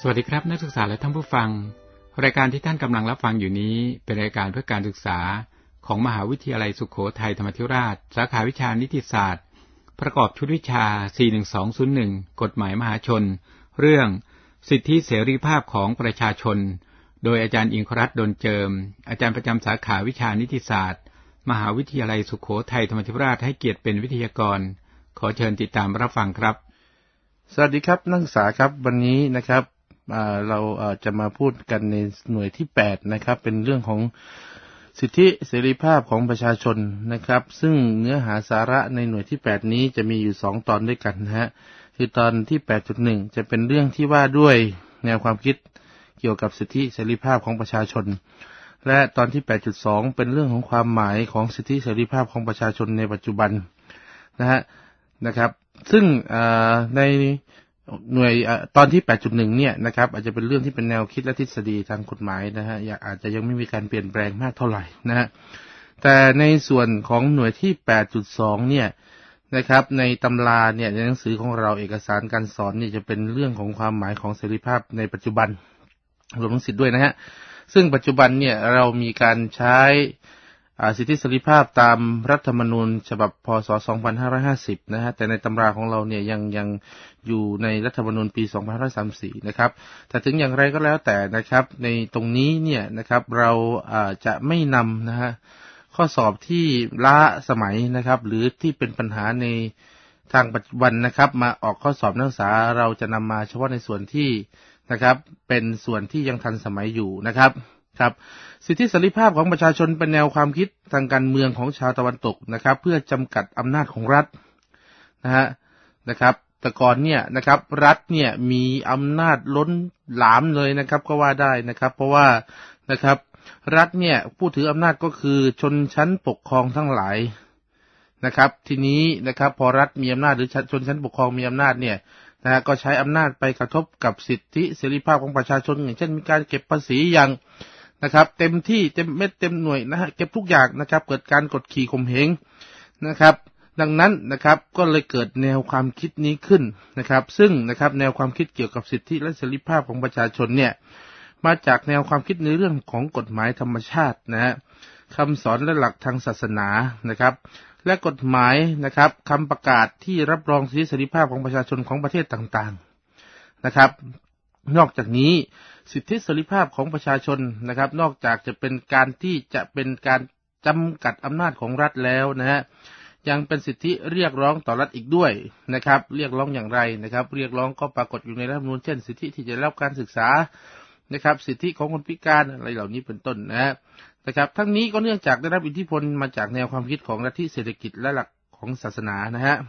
วัสดีครับนักศึกษาและท่านผู้ฟังรายการที่ท่านกำลังรับฟังอยู่นี้เป็นรายการเพื่อการศึกษาของมหาวิทยาลัยสุโขทัยธรรมาธิราชสาขาวิชานิติศาสตร์ประกอบชุดวิชา 41201 กฎหมายมหาชนเรื่องสิทธิเสรีภาพของประชาชนโดยอาจารย์อิงครัตน์ดลเจิมอาจารย์ประจำสาขาวิชานิติศาสตร์มหาวิทยาลัยสุโขทัยธรรมาธิราชให้เกียรติเป็นวิทยากรขอเชิญติดตามรับฟังครับสวัสดีครับนักศึกษาครับวันนี้นะครับเราจะมาพูดกันในหน่วยที่8นะครับเป็นเรื่องของสิทธิเสรีภาพของประชาชนนะครับซึ่งเนื้อหาสาระในหน่วยที่8นี้จะมีอยู่2ตอนด้วยกันนะฮะคือตอนที่ 8.1 จะเป็นเรื่องที่ว่าด้วยแนวความคิดเกี่ยวกับสิทธิเสรีภาพของประชาชนและตอนที่ 8.2 เป็นเรื่องของความหมายของสิทธิเสรีภาพของประชาชนในปัจจุบันนะครับซึ่งในหน่วยตอนที่ 8.1 เนี่ยนะครับอาจจะเป็นเรื่องที่เป็นแนวคิดและทฤษฎีทางกฎหมายนะฮะอาจจะยังไม่มีการเปลี่ยนแปลงมากเท่าไหร่นะฮะแต่ในส่วนของหน่วยที่ 8.2 เนี่ยนะครับในตำราเนี่ยในหนังสือของเราเอกสารการสอนนี่จะเป็นเรื่องของความหมายของเสรีภาพในปัจจุบันรวมทั้งสิทธิ์ด้วยนะฮะซึ่งปัจจุบันเนี่ยเรามีการใช้สิทธิเสรีภาพตามรัฐธรรมนูญฉบับพ.ศ. 2550นะฮะแต่ในตำราของเราเนี่ยยังอยู่ในรัฐธรรมนูญปี 2534นะครับแต่ถึงอย่างไรก็แล้วแต่นะครับในตรงนี้เนี่ยนะครับเราจะไม่นำนะฮะข้อสอบที่ล้าสมัยนะครับหรือที่เป็นปัญหาในทางปัจจุบันนะครับมาออกข้อสอบนักศึกษาเราจะนำมาเฉพาะในส่วนที่นะครับเป็นส่วนที่ยังทันสมัยอยู่นะครับสิทธิเสรีภาพของประชาชนเป็นแนวความคิดทางการเมืองของชาวตะวันตกนะครับเพื่อจำกัดอำนาจของรัฐนะครับแต่ก่อนเนี่ยนะครับรัฐเนี่ยมีอำนาจล้นหลามเลยนะครับก็ว่าได้นะครับเพราะว่านะครับรัฐเนี่ยผู้ถืออำนาจก็คือชนชั้นปกครองทั้งหลายนะครับทีนี้นะครับพอรัฐมีอำนาจหรือชนชั้นปกครองมีอำนาจเนี่ยนะฮะก็ใช้อำนาจไปกระทบกับสิทธิเสรีภาพของประชาชนอย่างเช่นมีการเก็บภาษีอย่างนะครับเต็มที่เต็มเม็ดเต็มหน่วยนะฮะเก็บทุกอย่างนะครับเกิดการกดขี่ข่มเหงนะครับดังนั้นนะครับก็เลยเกิดแนวความคิดนี้ขึ้นนะครับซึ่งนะครับแนวความคิดเกี่ยวกับสิทธิและเสรีภาพของประชาชนเนี่ยมาจากแนวความคิดในเรื่องของกฎหมายธรรมชาตินะฮะคำสอนและหลักทางศาสนานะครับและกฎหมายนะครับคำประกาศที่รับรองสิทธิเสรีภาพของประชาชนของประเทศต่างๆนะครับนอกจากนี้สิทธิเสรีภาพของประชาชนนะครับนอกจากจะเป็นการที่จะเป็นการจำกัดอำนาจของรัฐแล้วนะฮะยังเป็นสิทธิเรียกร้องต่อรัฐอีกด้วยนะครับเรียกร้องอย่างไรนะครับเรียกร้องก็ปรากฏอยู่ในรัฐธรรมนูญเช่นสิทธิที่จะได้รับการศึกษานะครับสิทธิของคนพิการอะไรเหล่านี้เป็นต้นนะครับทั้งนี้ก็เนื่องจากได้รับอิทธิพลมาจากแนวความคิดของลัทธิเศรษฐกิจและหลักของศาสนา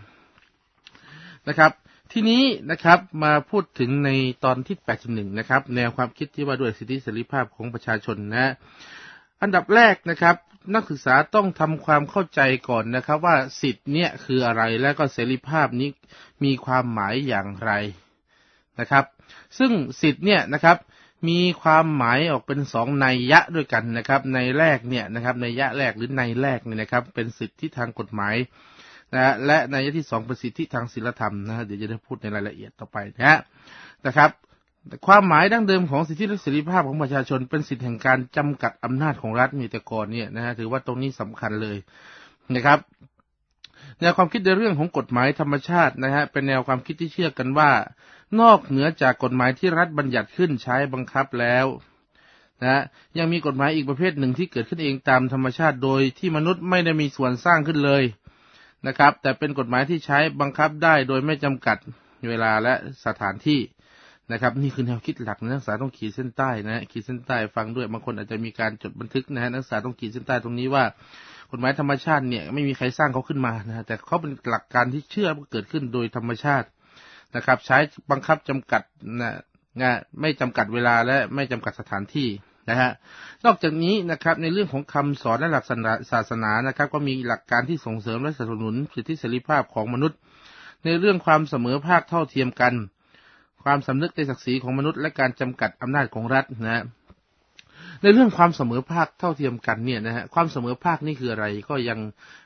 นะครับทีนี้นะครับมาพูดถึงในตอนที่ 8.1 นะครับแนวความคิดที่ว่าด้วยสิทธิเสรีภาพของประชาชนอันดับแรกนะครับนักศึกษาต้องทำความเข้าใจก่อนนะครับว่าสิทธิเนี่ยคืออะไรและก็เสรีภาพนี้มีความหมายอย่างไรนะครับซึ่งสิทธิเนี่ยนะครับมีความหมายออกเป็น2นัยยะด้วยกันนะครับในแรกเนี่ยนะครับนัยยะแรกหรือในแรกเนี่ยนะครับเป็นสิทธิทางกฎหมายและนัยยะที่2เป็นสิทธิทางศีลธรรมเดี๋ยวจะได้พูดในรายละเอียดต่อไปนะครับความหมายดั้งเดิมของสิทธิและเสรีภาพของประชาชนเป็นสิทธิแห่งการจำกัดอำนาจของรัฐมีแต่ก่อนเนี่ยถือว่าตรงนี้สำคัญเลยนะครับแนวความคิดในเรื่องของกฎหมายธรรมชาติเป็นแนวความคิดที่เชื่อกันว่านอกเหนือจากกฎหมายที่รัฐบัญญัติขึ้นใช้บังคับแล้วยังมีกฎหมายอีกประเภทหนึ่งที่เกิดขึ้นเองตามธรรมชาติโดยที่มนุษย์ไม่ได้มีส่วนสร้างขึ้นเลยนะครับแต่เป็นกฎหมายที่ใช้บังคับได้โดยไม่จำกัดเวลาและสถานที่นะครับนี่คือแนวคิดหลักนักศึกษาต้องขีดเส้นใต้ขีดเส้นใต้ฟังด้วยบางคนอาจจะมีการจดบันทึกนักศึกษาต้องขีดเส้นใต้ตรงนี้ว่ากฎหมายธรรมชาติเนี่ยไม่มีใครสร้างเขาขึ้นมาแต่เขาเป็นหลักการที่เชื่อว่าเกิดขึ้นโดยธรรมชาตินะครับใช้บังคับจำกัดไม่จำกัดเวลาและไม่จำกัดสถานที่นอกจากนี้นะครับในเรื่องของคำสอนและหลักศาสนานะครับก็มีหลักการที่ส่งเสริมและสนับสนุนสิทธิเสรีภาพของมนุษย์ในเรื่องความเสมอภาคเท่าเทียมกันความสำนึกในศักดิ์ศรีของมนุษย์และการจำกัดอำนาจของรัฐในเรื่องความเสมอภาคเท่าเทียมกันเนี่ยความเสมอภาคนี่คืออะไรก็ยัง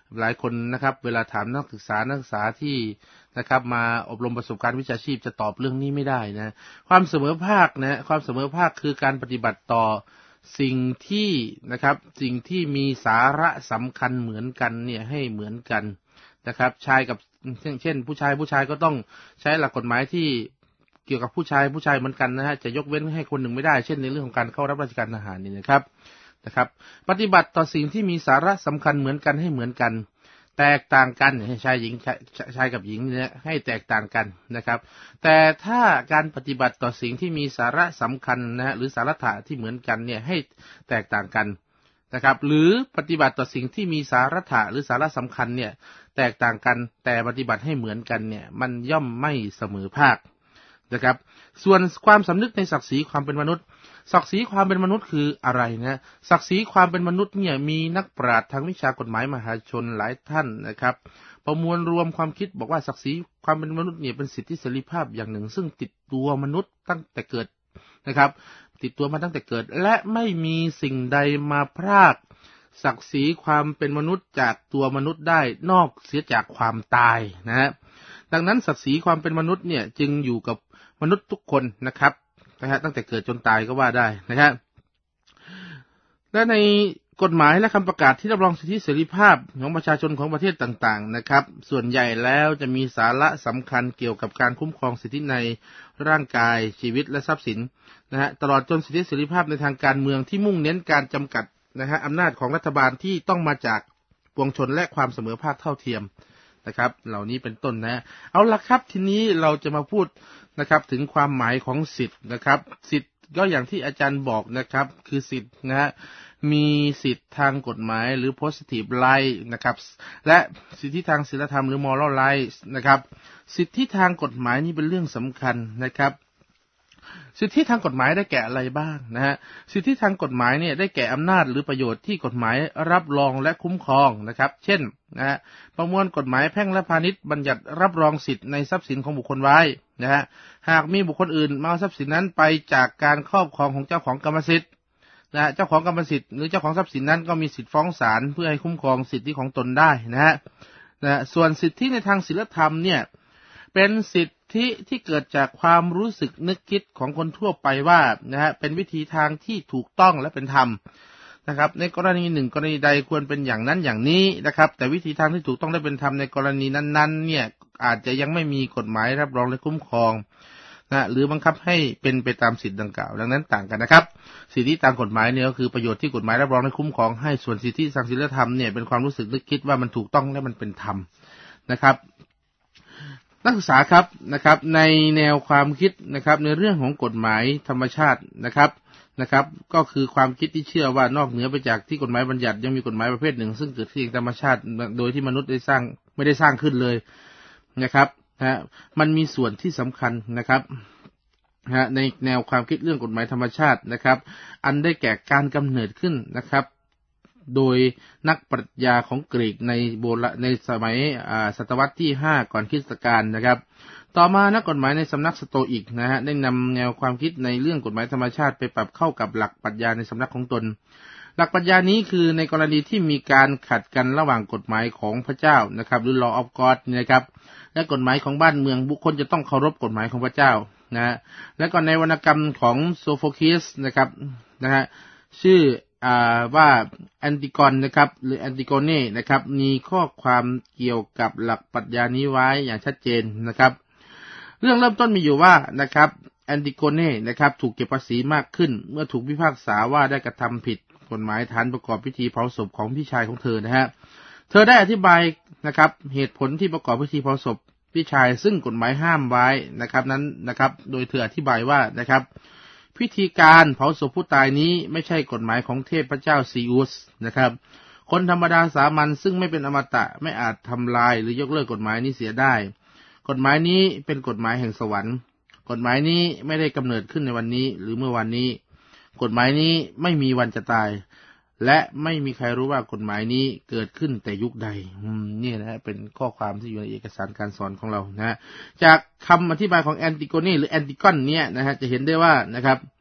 หลายคนนะครับเวลาถามนักศึกษาที่นะครับมาอบรมประสบการณ์วิชาชีพจะตอบเรื่องนี้ไม่ได้นะความเสมอภาคนะความเสมอภาคคือการปฏิบัติต่อสิ่งที่นะครับสิ่งที่มีสาระสำคัญเหมือนกันเนี่ยให้เหมือนกันนะครับชายกับเช่นผู้ชายก็ต้องใช้หลักกฎหมายที่เกี่ยวกับผู้ชายเหมือนกันนะฮะจะยกเว้นให้คนหนึ่งไม่ได้เช่นในเรื่องของการเข้ารับราชการทหารนี่นะครับปฏิบัติต่อสิ่งที่มีสาระสำคัญเหมือนกันให้เหมือนกันแตกต่างกันชายกับหญิงเนี่ยให้แตกต่างกันนะครับแต่ถ้าการปฏิบัติต่อสิ่งที่มีสาระสำคัญนะฮะหรือสาระที่เหมือนกันเนี่ยให้แตกต่างกันนะครับหรือปฏิบัติต่อสิ่งที่มีสาระหรือสาระสำคัญเนี่ยแตกต่างกันแต่ปฏิบัติให้เหมือนกันเนี่ยมันย่อมไม่เสมอภาคนะครับส่วนความสำนึกในศักดิ์ศรีความเป็นมนุษย์ศักดิ์ศรีความเป็นมนุษย์คืออะไรนะศักดิ์ศรีความเป็นมนุษย์เนี่ยมีนักปราชญ์ทางวิชากฎหมายมหาชนหลายท่านนะครับประมวลรวมความคิดบอกว่าศักดิ์ศรีความเป็นมนุษย์เนี่ยเป็นสิทธิเสรีภาพอย่างหนึ่งซึ่งติดตัวมนุษย์ตั้งแต่เกิดนะครับติดตัวมาตั้งแต่เกิดและไม่มีสิ่งใดมาพรากศักดิ์ศรีความเป็นมนุษย์จากตัวมนุษย์ได้นอกเสียจากความตายนะฮะดังนั้นศักดิ์ศรีความเป็นมนุษย์เนี่ยจึงอยู่กับมนุษย์ทุกคนนะครับตั้งแต่เกิดจนตายก็ว่าได้นะครับและในกฎหมายและคำประกาศที่รับรองสิทธิเสรีภาพของประชาชนของประเทศต่างๆนะครับส่วนใหญ่แล้วจะมีสาระสำคัญเกี่ยวกับการคุ้มครองสิทธิในร่างกายชีวิตและทรัพย์สินนะฮะตลอดจนสิทธิเสรีภาพในทางการเมืองที่มุ่งเน้นการจำกัดนะฮะอำนาจของรัฐบาลที่ต้องมาจากปวงชนและความเสมอภาคเท่าเทียมนะครับเหล่านี้เป็นต้นนะเอาละครับทีนี้เราจะมาพูดนะครับถึงความหมายของสิทธิ์นะครับสิทธิ์ก็อย่างที่อาจารย์บอกนะครับคือสิทธิ์นะฮะมีสิทธิ์ทางกฎหมายหรือ positive right นะครับและสิทธิทางศีลธรรมหรือ moral rights นะครับสิทธิทางกฎหมายนี่เป็นเรื่องสำคัญนะครับสิทธิทางกฎหมายได้แก่อะไรบ้างนะฮะสิทธิทางกฎหมายเนี่ยได้แก่อำนาจหรือประโยชน์ที่กฎหมายรับรองและคุ้มครองนะครับเช่นนะฮะประมวลกฎหมายแพ่งและพาณิชย์บัญญัติรับรองสิทธิในทรัพย์สินของบุคคลไว้นะฮะหากมีบุคคลอื่นมาเอาทรัพย์สินนั้นไปจากการครอบครองของเจ้าของกรรมสิทธิ์นะเจ้าของกรรมสิทธิ์หรือเจ้าของทรัพย์สินนั้นก็มีสิทธิฟ้องศาลเพื่อให้คุ้มครองสิทธิของตนได้นะฮะส่วนสิทธิในทางศีลธรรมเนี่ยเป็นสิทธิที่เกิดจากความรู้สึกนึกคิดของคนทั่วไปว่านะฮะเป็นวิธีทางที่ถูกต้องและเป็นธรรมนะครับในกรณีหนึ่งกรณีใดควรเป็นอย่างนั้นอย่างนี้นะครับแต่วิธีทางที่ถูกต้องและเป็นธรรมในกรณีนั้นๆเนี่ยอาจจะยังไม่มีกฎหมายรับรองและคุ้มครองนะหรือบังคับให้เป็นไปตามสิทธิดังกล่าวดังนั้นต่างกันนะครับสิทธิตามกฎหมายเนี่ยก็คือประโยชน์ที่กฎหมายรับรองและคุ้มครองให้ส่วนสิทธิทางศีลธรรมเนี่ยเป็นความรู้สึกนึกคิดว่ามันถูกต้องและมันเป็นธรรมนะครับนักศึกษาครับนะครับในแนวความคิดนะครับในเรื่องของกฎหมายธรรมชาตินะครับก็คือความคิดที่เชื่อว่านอกเหนือไปจากที่กฎหมายบัญญัติยังมีกฎหมายประเภทหนึ่งซึ่งเกิดขึ้นเองธรรมชาติโดยที่มนุษย์ไม่ได้สร้างขึ้นเลยนะครับมันมีส่วนที่สำคัญนะครับในแนวความคิดเรื่องกฎหมายธรรมชาตินะครับอันได้แก่การกำเนิดขึ้นนะครับโดยนักปรัชญาของกรีกในสมัยศตวรรษที่5ก่อนคริสตกาลนะครับต่อมานักกฎหมายในสำนักสโตอิกนะฮะได้นำแนวความคิดในเรื่องกฎหมายธรรมชาติไปปรับเข้ากับหลักปรัชญาในสำนักของตนหลักปรัชญานี้คือในกรณีที่มีการขัดกันระหว่างกฎหมายของพระเจ้านะครับหรือ law of God นะครับและกฎหมายของบ้านเมืองบุคคลจะต้องเคารพกฎหมายของพระเจ้านะและก็ในวรรณกรรมของโซโฟคลีสนะครับนะฮะชื่อว่าแอนติกอนนะครับหรือแอนติโกเน่นะครับมีข้อความเกี่ยวกับหลักปรัชญานี้ไว้อย่างชัดเจนนะครับเรื่องเริ่มต้นมีอยู่ว่านะครับแอนติโกเน่นะครับถูกเก็บภาษีมากขึ้นเมื่อถูกพิพากษาว่าได้กระทำผิดกฎหมายฐานประกอบพิธีเผาศพของพี่ชายของเธอนะฮะเธอได้อธิบายนะครับเหตุผลที่ประกอบพิธีเผาศพพี่ชายซึ่งกฎหมายห้ามไว้นะครับนั้นนะครับโดยเธออธิบายว่านะครับพิธีการเผาศพผู้ตายนี้ไม่ใช่กฎหมายของเทพเจ้าซีอุสนะครับคนธรรมดาสามัญซึ่งไม่เป็นอมตะไม่อาจทำลายหรือยกเลิกกฎหมายนี้เสียได้กฎหมายนี้เป็นกฎหมายแห่งสวรรค์กฎหมายนี้ไม่ได้กำเนิดขึ้นในวันนี้หรือเมื่อวันนี้กฎหมายนี้ไม่มีวันจะตายและไม่มีใครรู้ว่ากฎหมายนี้เกิดขึ้นแต่ยุคใดนี่นะฮะเป็นข้อความที่อยู่ในเอกสารการสอนของเรานะจากคำอธิบายของแอนติโกเน่หรือแอนติกอนเนี่ยนะฮะจะเห็นได้ว่านะครับ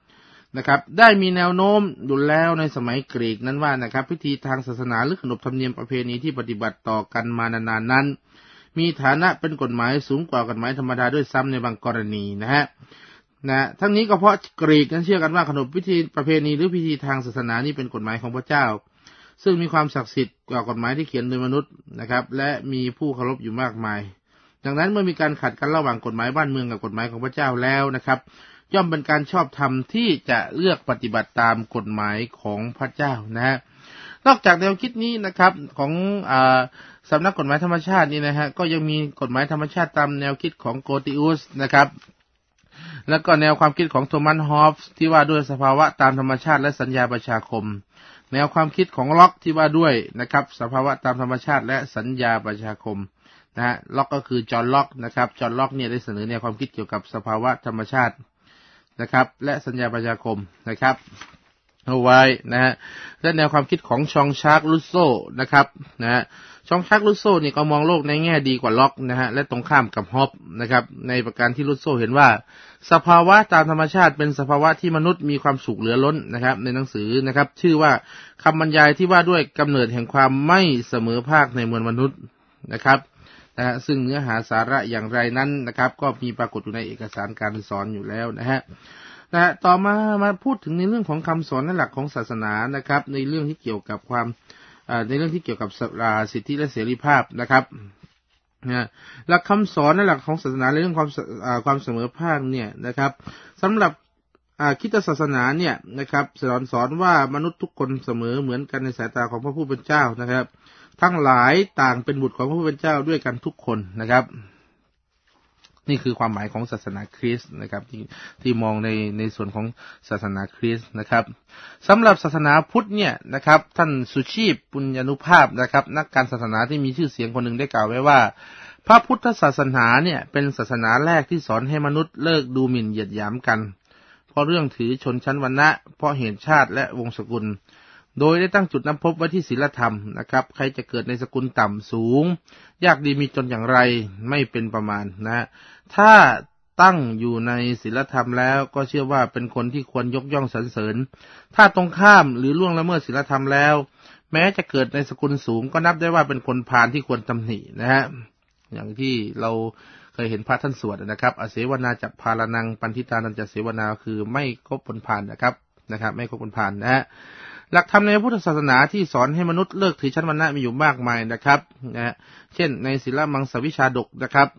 นะครับได้มีแนวโน้มอยู่แล้วในสมัยกรีกนั้นว่านะครับพิธีทางศาสนาหรือขนบธรรมเนียมประเพณีที่ปฏิบัติต่อกันมานานๆนั้นมีฐานะเป็นกฎหมายสูงกว่ากฎหมายธรรมดาด้วยซ้ำในบางกรณีนะฮะทั้งนี้ก็เพราะกรีกนั้นเชื่อกันว่าขนบพิธีประเพณีหรือพิธีทางศาสนานี้เป็นกฎหมายของพระเจ้าซึ่งมีความศักดิ์สิทธิ์กว่ากฎหมายที่เขียนโดยมนุษย์นะครับและมีผู้เคารพอยู่มากมายดังนั้นเมื่อมีการขัดกันระหว่างกฎหมายบ้านเมืองกับกฎหมายของพระเจ้าแล้วนะครับย่อมเป็นการชอบธรรมที่จะเลือกปฏิบัติตามกฎหมายของพระเจ้านะฮะนอกจากแนวคิดนี้นะครับของสำนักกฎหมายธรรมชาตินี่นะฮะก็ยังมีกฎหมายธรรมชาติตามแนวคิดของโกติอุสนะครับแล้วก็แนวความคิดของโทมัสฮอฟที่ว่าด้วยสภาวะตามธรรมชาติและสัญญาประชาคมแนวความคิดของล็อกที่ว่าด้วยนะครับสภาวะตามธรรมชาติและสัญญาประชาคมนะฮะล็อกก็คือจอห์นล็อกนะครับจอห์นล็อกเนี่ยได้เสนอแนวความคิดเกี่ยวกับสภาวะธรรมชาตินะครับและสัญญาประชาคมนะครับเอาไว้นะฮะและแนวความคิดของชองชาร์ก รูสโซนะครับนะฮะชองชาร์ก รูสโซนี่ก็มองโลกในแง่ดีกว่าล็อกนะฮะและตรงข้ามกับฮอปนะครับในประการที่รูสโซเห็นว่าสภาวะตามธรรมชาติเป็นสภาวะที่มนุษย์มีความสุขเหลือล้นนะครับในหนังสือนะครับชื่อว่าคำบรรยายที่ว่าด้วยกำเนิดแห่งความไม่เสมอภาคในมวลมนุษย์นะครับซึ่งเนื้อหาสาระอย่างไรนั้นนะครับก็มีปรากฏอยู่ในเอกสารการสอนอยู่แล้วนะฮะต่อมาพูดถึงในเรื่องของคำสอนและหลักของศาสนานะครับในเรื่องที่เกี่ยวกับในเรื่องที่เกี่ยวกับสิทธิและเสรีภาพนะครับหลักคำสอนและหลักของศาสนาในเรื่องความเสมอภาคเนี่ยนะครับสำหรับคริสตศาสนาเนี่ยนะครับสอนว่ามนุษย์ทุกคนเสมอเหมือนกันในสายตาของพระผู้เป็นเจ้านะครับทั้งหลายต่างเป็นบุตรของพระผู้เป็นเจ้าด้วยกันทุกคนนะครับนี่คือความหมายของศาสนาคริสต์นะครับที่มองในส่วนของศาสนาคริสต์นะครับสำหรับศาสนาพุทธเนี่ยนะครับท่านสุชีพปุญญานุภาพนะครับนักการศาสนาที่มีชื่อเสียงคนหนึ่งได้กล่าวไว้ว่าพระพุทธศาสนาเนี่ยเป็นศาสนาแรกที่สอนให้มนุษย์เลิกดูหมิ่นเหยียดหยามกันเพราะเรื่องถือชนชั้นวรรณะเพราะเหตุชาติและวงศ์สกุลโดยได้ตั้งจุดนับพบไว้ที่ศีลธรรมนะครับใครจะเกิดในสกุลต่ำสูงยากดีมีจนอย่างไรไม่เป็นประมาณนะถ้าตั้งอยู่ในศีลธรรมแล้วก็เชื่อว่าเป็นคนที่ควรยกย่องสรรเสริญถ้าตรงข้ามหรือล่วงละเมิดศีลธรรมแล้วแม้จะเกิดในสกุลสูงก็นับได้ว่าเป็นคนพาลที่ควรตำหนินะฮะอย่างที่เราเคยเห็นพระท่านสวดนะครับอเสวนาจักพาลนังปันทิตานันจะเสวนาคือไม่คบคนพาลนะครับไม่คบคนพาลนะฮะหลักธรรมในพุทธศาสนาที่สอนให้มนุษย์เลิกถือชั้นวรรณะมีอยู่มากมายนะครับเช่นในศีลมังสวิชาดก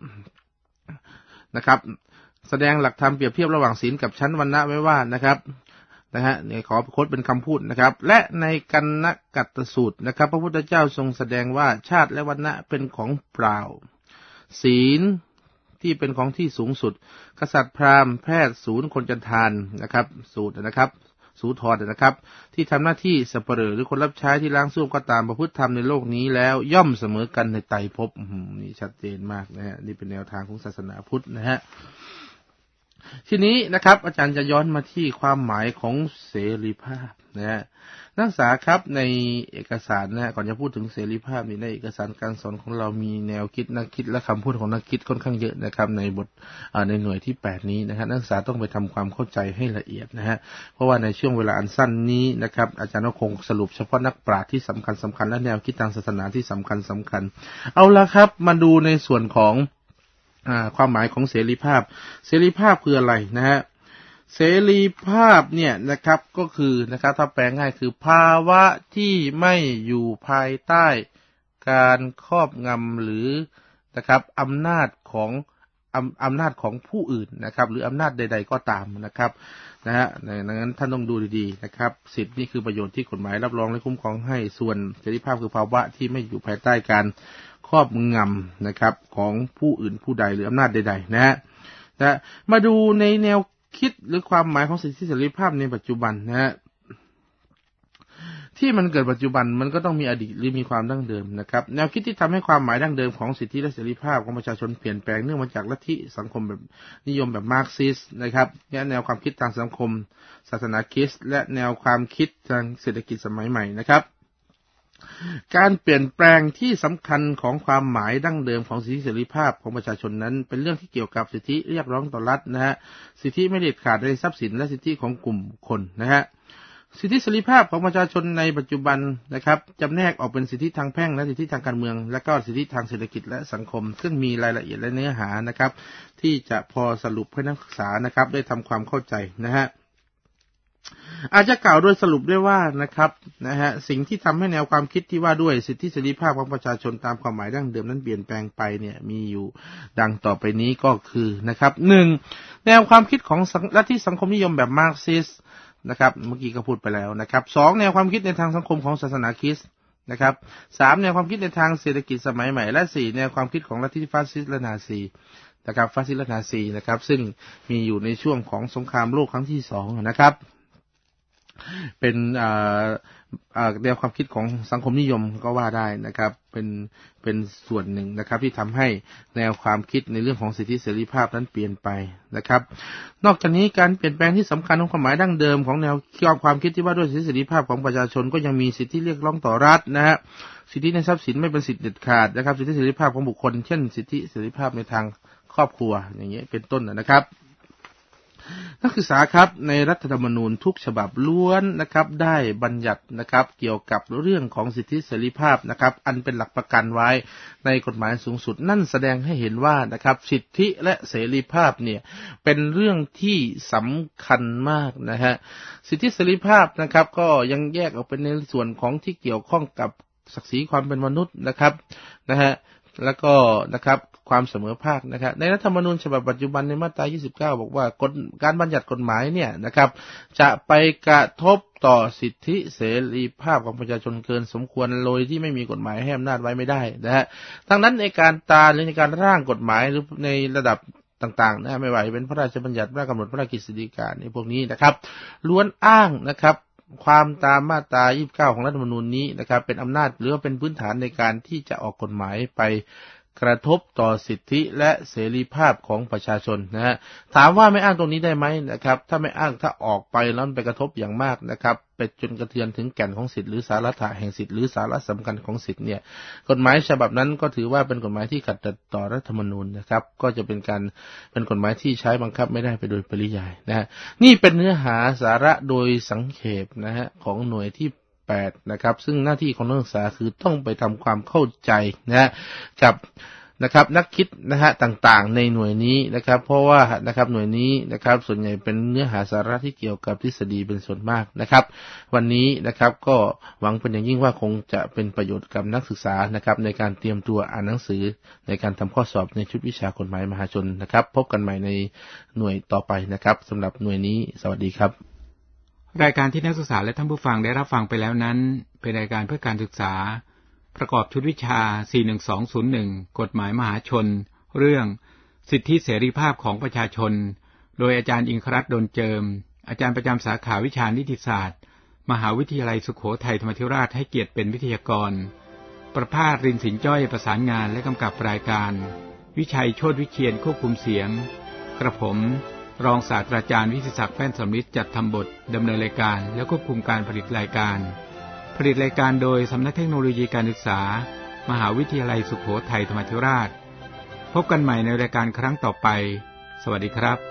นะครับแสดงหลักธรรมเปรียบเทียบระหว่างศีลกับชั้นวรรณะไว้ว่านะครับเนี่ยขอโค้ดเป็นคำพูดนะครับและในกันนกัตตสูตรนะครับพระพุทธเจ้าทรงแสดงว่าชาติและวรรณะเป็นของเปล่าศีลที่เป็นของที่สูงสุดกษัตริย์พราหมณ์แพทย์ศูนย์คนจันทานนะครับสูตรนะครับสูทรนะครับที่ทำหน้าที่สัปเหร่อหรือคนรับใช้ที่ล้างส้วมก็ตามประพฤติธรรมในโลกนี้แล้วย่อมเสมอกันในไตรภพนี่ชัดเจนมากนะฮะนี่เป็นแนวทางของศาสนาพุทธนะฮะทีนี้นะครับอาจารย์จะย้อนมาที่ความหมายของเสรีภาพนะฮะนักศึกษาครับในเอกสารนะก่อนจะพูดถึงเสรีภาพนี่ในเอกสารการสอนของเรามีแนวคิดนักคิดและคำพูดของนักคิดค่อนข้างเยอะนะครับในบทในหน่วยที่8นี้นะครับนักศึกษาต้องไปทำความเข้าใจให้ละเอียดนะฮะเพราะว่าในช่วงเวลาอันสั้นนี้นะครับอาจารย์ก็คงสรุปเฉพาะนักปราชญ์ที่สำคัญและแนวคิดทางศาสนาที่สำคัญเอาละครับมาดูในส่วนของความหมายของเสรีภาพคืออะไรนะฮะเสรีภาพเนี่ยนะครับก็คือนะครับถ้าแปลง่ายคือภาวะที่ไม่อยู่ภายใต้การครอบงำหรือนะครับอำนาจของผู้อื่นนะครับหรืออำนาจใดๆก็ตามนะครับนะฮะดังนั้นท่านต้องดูดีๆนะครับสิทธินี่คือประโยชน์ที่กฎหมายรับรองและคุ้มครองให้ส่วนเสรีภาพคือภาวะที่ไม่อยู่ภายใต้การครอบงำนะครับของผู้อื่นผู้ใดหรืออำนาจใดๆนะฮะมาดูในแนวคิดหรือความหมายของสิทธิเสรีภาพในปัจจุบันนะฮะที่มันเกิดปัจจุบันมันก็ต้องมีอดีตหรือมีความดั้งเดิมนะครับแนวคิดที่ทำให้ความหมายดั้งเดิมของสิทธิและเสรีภาพของประชาชนเปลี่ยนแปลงเนื่องมาจากลัทธิสังคมแบบนิยมแบบมาร์กซิสต์นะครับและแนวความคิดทางสังคมศาสนาคริสต์และแนวความคิดทางเศรษฐกิจสมัยใหม่นะครับการเปลี่ยนแปลงที่สำคัญของความหมายดั้งเดิมของสิทธิเสรีภาพของประชาชนนั้นเป็นเรื่องที่เกี่ยวกับสิทธิเรียกร้องต่อรัฐนะฮะสิทธิไม่เด็ดขาดในทรัพย์สินและสิทธิของกลุ่มคนนะฮะสิทธิเสรีภาพของประชาชนในปัจจุบันนะครับจำแนกออกเป็นสิทธิทางแพ่งและสิทธิทางการเมืองและก็สิทธิทางเศรษฐกิจและสังคมซึ่งมีรายละเอียดและเนื้อหานะครับที่จะพอสรุปให้นักศึกษานะครับได้ทำความเข้าใจนะฮะอาจจะกล่าวโดยสรุปได้ว่านะครับสิ่งที่ทำให้แนวความคิดที่ว่าด้วยสิทธิเสรีภาพของประชาชนตามความหมายดั้งเดิมนั้นเปลี่ยนแปลงไปเนี่ยมีอยู่ดังต่อไปนี้ก็คือนะครับ 1. แนวความคิดของลัทธิสังคมนิยมแบบมาร์กซิสต์นะครับเมื่อกี้ก็พูดไปแล้วนะครับ 2. แนวความคิดในทางสังคมของศาสนาคริสต์นะครับ 3. แนวความคิดในทางเศรษฐกิจสมัยใหม่และ 4. แนวความคิดของลัทธิฟาสซิสต์และนาซีนะครับฟาสซิสต์และนาซีนะครับซึ่งมีอยู่ในช่วงของสงครามโลกครั้งที่2นะครับเป็นแนวความคิดของสังคมนิยมก็ว่าได้นะครับเป็นส่วนหนึ่งนะครับที่ทำให้แนวความคิดในเรื่องของสิทธิเสรีภาพนั้นเปลี่ยนไปนะครับนอกจากนี้การเปลี่ยนแปลงที่สำคัญของความหมายดั้งเดิมของแนวความคิดที่ว่าด้วยสิทธิเสรีภาพของประชาชนก็ยังมีสิทธิเรียกร้องต่อรัฐนะฮะสิทธิในทรัพย์สินไม่เป็นสิทธิเด็ดขาดนะครับสิทธิเสรีภาพของบุคคลเช่นสิทธิเสรีภาพในทางครอบครัวอย่างเงี้ยเป็นต้นนะครับนักศึกษาครับในรัฐธรรมนูญทุกฉบับล้วนนะครับได้บัญญัตินะครับเกี่ยวกับเรื่องของสิทธิเสรีภาพนะครับอันเป็นหลักประกันไว้ในกฎหมายสูงสุดนั่นแสดงให้เห็นว่านะครับสิทธิและเสรีภาพเนี่ยเป็นเรื่องที่สำคัญมากนะฮะสิทธิเสรีภาพนะครับก็ยังแยกออกเป็นในส่วนของที่เกี่ยวข้องกับศักดิ์ศรีความเป็นมนุษย์นะครับแล้วก็นะครับความเสมอภาคนะครับในรัฐธรรมนูญฉบับปัจจุบันในมาตรา29บอกว่าการบัญญัติกฎหมายเนี่ยนะครับจะไปกระทบต่อสิทธิเสรีภาพของประชาชนเกินสมควรโดยที่ไม่มีกฎหมายให้อำนาจไว้ไม่ได้นะฮะดังนั้นในการหรือในการร่างกฎหมายหรือในระดับต่างๆนะไม่ว่าจะเป็นพระราชบัญญัติพระราชกำหนดพระราชกฤษฎีกาในพวกนี้นะครับล้วนอ้างนะครับความตามมาตรา29ของรัฐธรรมนูญนี้นะครับเป็นอำนาจหรือว่าเป็นพื้นฐานในการที่จะออกกฎหมายไปกระทบต่อสิทธิและเสรีภาพของประชาชนนะฮะถามว่าไม่อ้างตรงนี้ได้ไหมนะครับถ้าไม่อ้างถ้าออกไปแล้วไปกระทบอย่างมากนะครับไปจนกระเทือนถึงแก่นของสิทธิหรือสาระแห่งสิทธิหรือสาระสำคัญของสิทธิเนี่ยกฎหมายฉบับนั้นก็ถือว่าเป็นกฎหมายที่ขัดต่อรัฐธรรมนูญนะครับก็จะเป็นกฎหมายที่ใช้บังคับไม่ได้ไปโดยปริยายนะฮะนี่เป็นเนื้อหาสาระโดยสังเขปนะฮะของหน่วยที่นะครับซึ่งหน้าที่ของนักศึกษาคือต้องไปทำความเข้าใจกับนะครับนักคิดนะฮะต่างๆในหน่วยนี้นะครับเพราะว่านะครับหน่วยนี้นะครับส่วนใหญ่เป็นเนื้อหาสาระที่เกี่ยวกับทฤษฎีเป็นส่วนมากนะครับวันนี้นะครับก็หวังเป็นอย่างยิ่งว่าคงจะเป็นประโยชน์กับนักศึกษานะครับในการเตรียมตัวอ่านหนังสือในการทำข้อสอบในชุดวิชากฎหมายมหาชนนะครับพบกันใหม่ในหน่วยต่อไปนะครับสำหรับหน่วยนี้สวัสดีครับรายการที่นักศึกษาและท่านผู้ฟังได้รับฟังไปแล้วนั้นเป็นรายการเพื่อการศึกษาประกอบชุดวิชา 41201 กฎหมายมหาชนเรื่องสิทธิเสรีภาพของประชาชนโดยอาจารย์อิงครัตน์ดลเจิมอาจารย์ประจำสาขาวิชานิติศาสตร์มหาวิทยาลัยสุโขทัยธรรมาธิราชให้เกียรติเป็นวิทยากรประภาส รินสินจ้อยประสานงานและกำกับรายการวิชัยโชติวิเชียรควบคุมเสียงกระผมรองศาสตราจารย์วิศิศักดิ์แป้นสำริดจัดทำบทดำเนินรายการและควบคุมการผลิตรายการโดยสำนักเทคโนโลยีการศึกษามหาวิทยาลัยสุโขทัยธรรมาธิราชพบกันใหม่ในรายการครั้งต่อไปสวัสดีครับ